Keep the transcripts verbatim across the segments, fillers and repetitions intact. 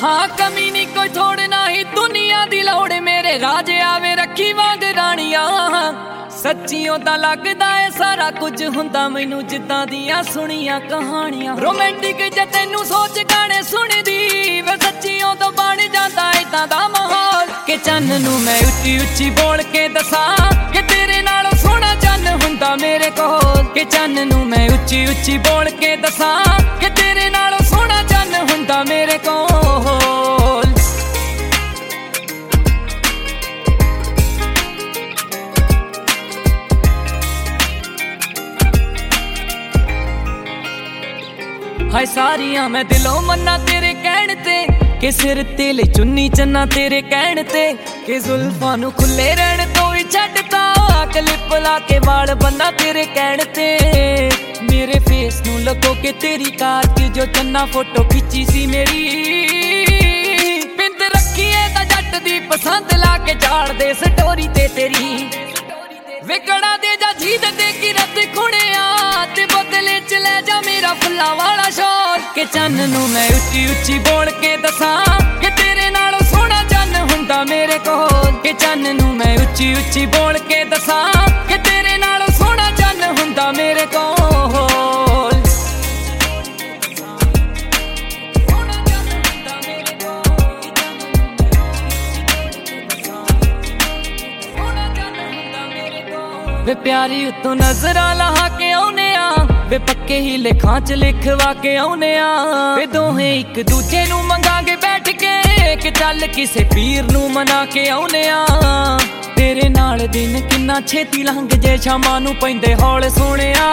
हाँ कमी नहीं कोई थोड़े ना ही दुनिया दी लोड़ मेरे राजे आवे रखी वांग रानिया सच्चियों दा लगदा है सारा कुछ हुंदा मैनू जिद्दां दियां सुनियां कहानियां रोमांटिक जे तैनू सोच गाने सुनदी वे सच्चियों तो बन जांदा इदां दा माहौल कि चन्न नू मैं उच्ची उच्ची बोल के दसां कि तेरे नालों सोहना चन्न हुंदा मेरे कोल कि चन्न नू मैं उच्ची उच्ची बोल के दसां कि तेरे नालों सोहना चन्न हुंदा मेरे कोल। हाय सारियां मैं दिलों मन्ना तेरे कहण ते कि सिर ते ले चुन्नी चन्ना तेरे कहण ते कि जुल्फां नू खुले रहण तो ही छड्डता क्लिप ला के वाल बन्ना तेरे कहण ते मेरे फेस नू लगो के तेरी कार की जो चन्ना फोटो खिंची सी मेरी बिंद रखी है ता जट दी पसंद ला के झाड़ दे स्टोरी ते तेरी विकड़ा दे जा जीद दे की रत खुणिया ते बदले च ले जा मेरा फुल्ला वाला शोर कि चन्न नू मैं उच्ची उच्ची बोल के दसां कि तेरे नालों सोहना चन्न हुंदा मेरे कोल कि चन्न नू मैं उच्ची उच्ची बोल के दसां कि तेरे नालों सोहना चन्न हुंदा मेरे कोल। वे प्यारी उतों नजरा लहा के आउने आ वे पक्के ही लेखां च लिखवा के आउने आ वे दोहे एक दूजे नू मंगांगे बैठ के कि चल किसे पीर नू मना के आउने आ तेरे नाल दिन किन्ना छेती लंघ जे शामां नू पैंदे हौल सोहणिया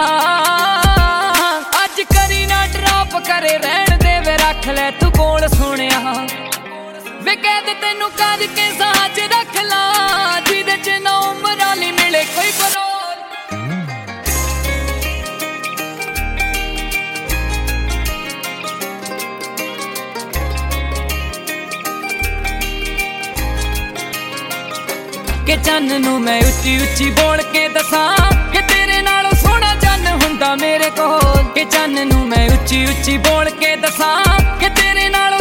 अज करी ना ड्रॉप करे रहण दे वे रख ले तू कोल सोहणिया वे कह दे तैनू कर के साह च रख ला जिदे च ना उमर आली मिले कोई बरोल। कि चन्न नू मैं उच्ची उच्ची बोल के दसां कि तेरे नालों सोहना चन्न हुंदा मेरे कोल कि चन्न नू मैं उच्ची उच्ची बोल के दसां कि तेरे नाल